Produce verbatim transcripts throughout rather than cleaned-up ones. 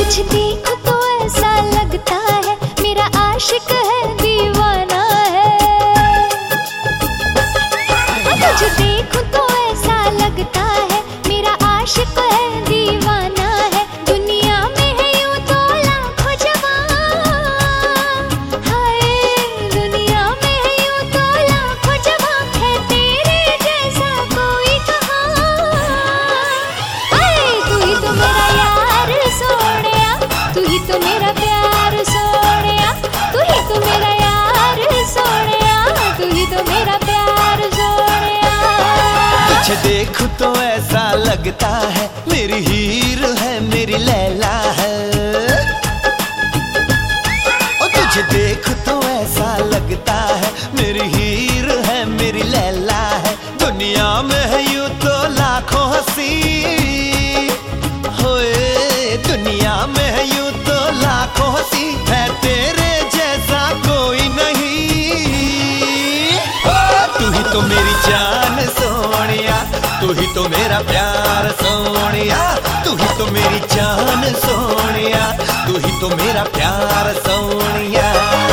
तुझे देखो तो ऐसा लगता है मेरा आशिक है दीवाना है। तुझे देखो तो ऐसा लगता है मेरा आशिक है दीवाना है। दुनिया में है यूं तो लाखों जवान, हाय दुनिया में है यूं तो लाखों जवान, है तेरे जैसा कोई कहाँ। हाय तू ही तो मेरा यार सोनिया, तू ही तो मेरा प्यार सोनिया, तू ही तो मेरा यार सोनिया, तू ही तो मेरा प्यार सोनिया। तुझे देखूं तो ऐसा लगता है मेरी हीर है मेरी लैला है। ओ तुझे देखूं तो ऐसा लगता है मेरी हीर है मेरी लैला है। दुनिया में है यूं तो लाखों हंसी, होए दुनिया में है यूं तो लाखों हंसी, है तेरे जैसा कोई नहीं। ओ तू ही तो मेरी जान सोनिया, तू ही तो मेरा प्यार सोनिया, तू ही तो मेरी जान सोनिया, तू ही तो मेरा प्यार सोनिया।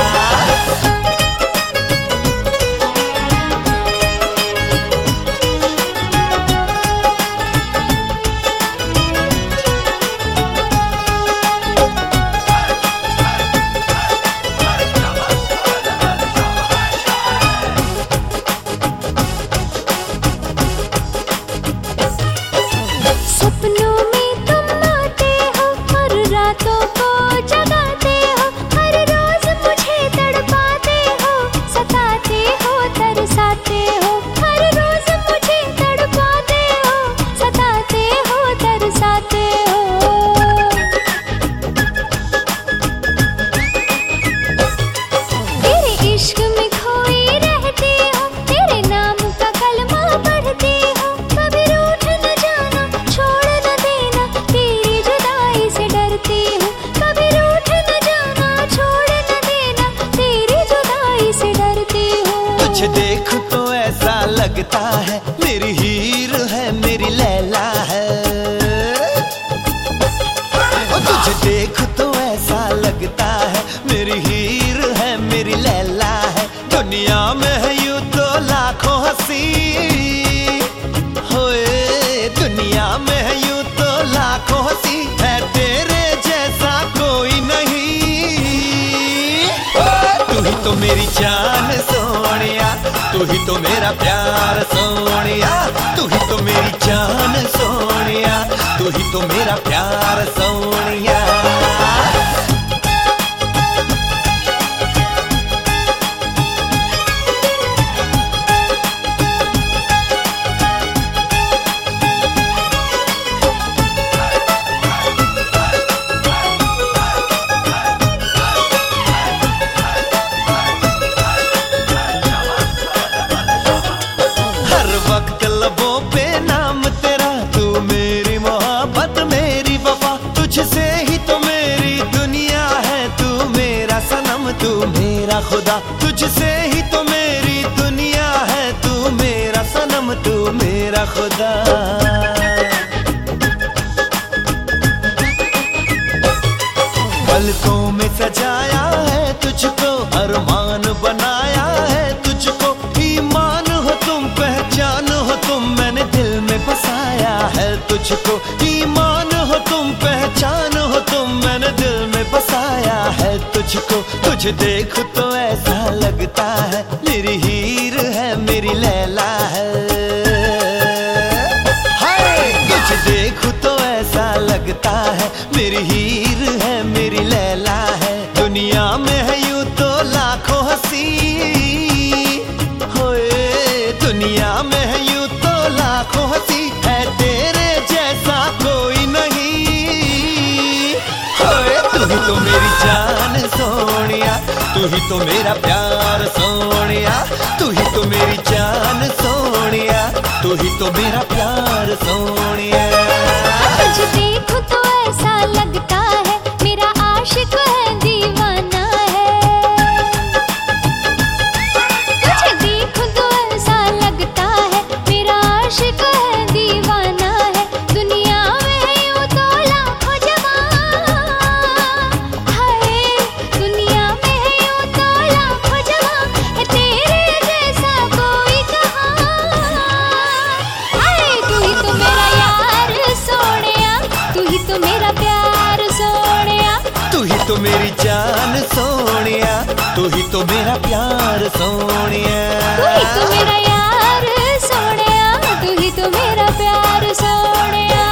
सपनों में तुम आते हो और रातों को जगाते हो, हर रोज मुझे तड़पाते हो, सताते हो तरसाते हो, हर रोज मुझे तड़पाते हो, सताते हो तरसाते हो। तेरे इश्क में खोई रहती हो, तेरे नाम का कलमा पढ़ती हो, कभी रूठ न जाना छोड़ न देना, तेरी जुदाई से डरती हूँ, कभी रूठ न जाना छोड़ न देना, तेरी जुदाई से डरती हूँ। तुझे देखूं तो ऐसा लगता है मेरी हीर है मेरी लैला है। ओ तुझे देखूं तो ऐसा लगता है मेरी हीर है मेरी लैला है। दुनिया में है यूं तो लाखों हंसी, होए दुनिया में है यूं तो लाखों हंसी, है तेरे जैसा कोई नहीं। ओ तू ही तो मेरी जान सोनिया, तू ही तो मेरा प्यार सोनिया, तू ही तो मेरी जान सोनिया, तू ही तो मेरा प्यार सोनिया। हर वक्त लबों पे नाम तेरा, तू मेरी मोहब्बत मेरी वफा, तुझसे ही तो मेरी दुनिया है, तू मेरा सनम तू मेरा खुदा, तुझसे ही तो मेरी दुनिया है, तू मेरा सनम तू मेरा खुदा। पलकों में सजाया है तुझको, अरमान बनाया है तुझको, ईमान हो तुम पहचान हो तुम, मैंने दिल में बसाया है तुझको, ईमान हो तुम पहचान हो तुम, मैंने दिल में बसाया है तुझको। तुझे देखो तो ऐसा लगता है मेरी हीर है मेरी लैला है। हाय तुझे देखो तो ऐसा लगता है मेरी हीर है मेरी लैला है। दुनिया में है यूं तो लाखों हंसी, होए दुनिया में है यूं तो लाखों हंसी, है तेरे जैसा कोई नहीं। होए तू ही तो मेरी जान सोनिया, तू ही तो मेरा प्यार सोनिया, तू ही तो मेरी जान सोनिया, तू ही तो मेरा प्यार सोनिया। तुझे देखो तो ऐसा लगता है मेरा आशिक है दीवाना है। तुझे देखो तो ऐसा लगता है मेरा आशिक है दीवाना है। दुनिया में यूं तो लाखों जवान, प्यार सोनिया। तू ही तो मेरी जान सोनिया, तू ही तो मेरा प्यार सोनिया। तू ही तो मेरा यार सोनिया, तू ही तो मेरा प्यार सोनिया।